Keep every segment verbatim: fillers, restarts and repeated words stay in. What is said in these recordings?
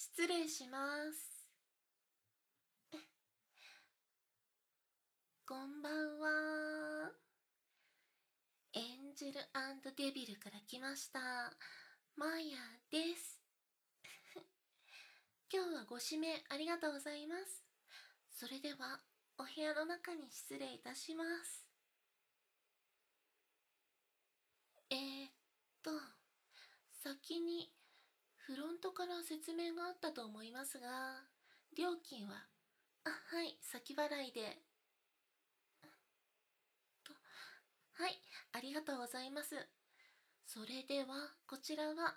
失礼します。こんばんは。エンジェル&デビルから来ました。マヤです。今日はご指名ありがとうございます。それでは、お部屋の中に失礼いたします。えー、っと、先にフロントから説明があったと思いますが、料金は、あ、はい、先払いで。と、はい、ありがとうございます。それでは、こちらは、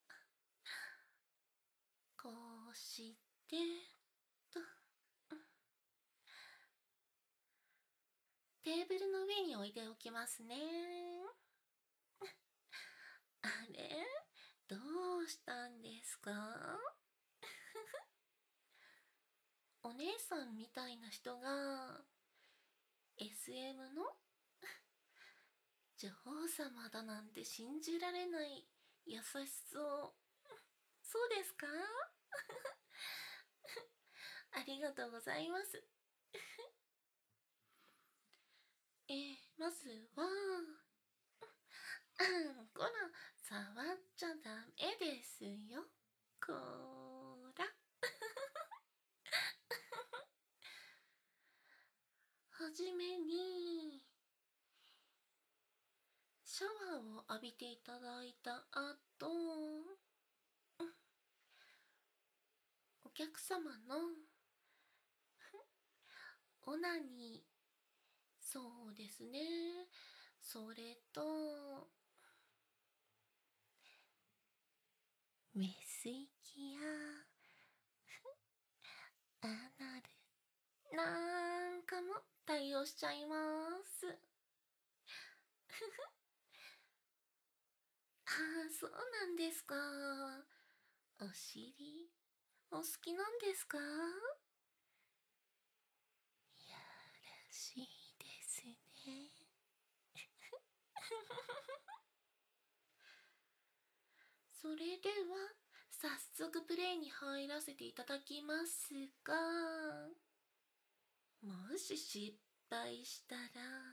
こうして、と、テーブルの上に置いておきますね。あれ？どうしたんですか？お姉さんみたいな人が エスエム の女王様だなんて信じられない優しそう。そうですか？ありがとうございます。えー、まずは、こら、触っちゃダメですよ。こら。はじめに、シャワーを浴びていただいた後、お客様のオナニー、そうですね。それと、メス行きや、アナル、なんかも対応しちゃいます。ああ、そうなんですか。お尻、お好きなんですか？やらしいですね。それでは、早速プレイに入らせていただきますが、もし失敗したら、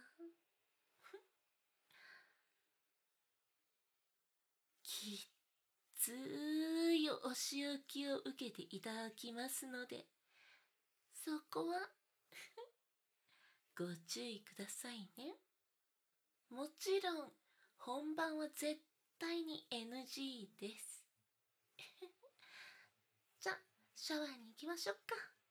きっついお仕置きを受けていただきますので、そこはご注意くださいね。もちろん、本番は絶対に エヌジー です。じゃ、シャワーに行きましょうか。